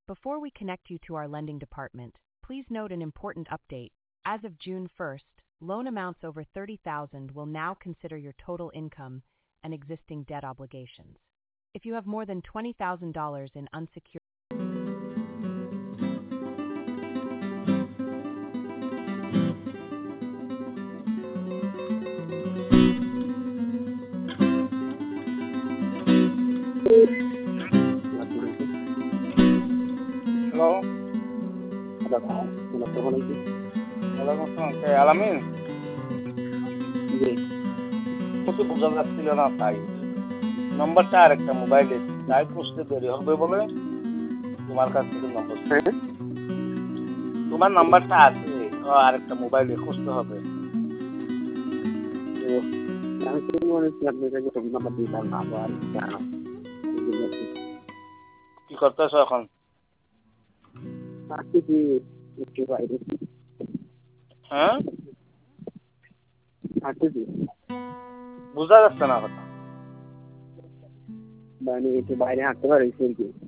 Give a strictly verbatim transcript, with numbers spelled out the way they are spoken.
Before we connect you to our lending department, please note an important update. As of June first, loan amounts over thirty thousand dollars will now consider your total income and existing debt obligations. If you have more than twenty thousand dollars in unsecured hello আসসালামু আলাইকুম। ওয়ালাইকুম আসসালাম কে আলামিন জি, কিছু বোঝা যাচ্ছিল না তাই নম্বরটা আর একটা মোবাইলে তাই খুঁজতে দেরি হবে বলে তোমার কাছ থেকে নম্বর হ্যাঁ, তোমার নাম্বারটা আছে আর একটা মোবাইলে খুঁজতে হবে তো আমি তো মনে হচ্ছে আপনার কাছে ফোন নাম্বার দিতাম না আবার কেন? কি করতেছো এখন আজকে কি একটু বাইরে হ্যাঁ আজকে কি বোঝা যাচ্ছে না কথা মানে একটু বাইরে হাঁটতে পারি আর কি।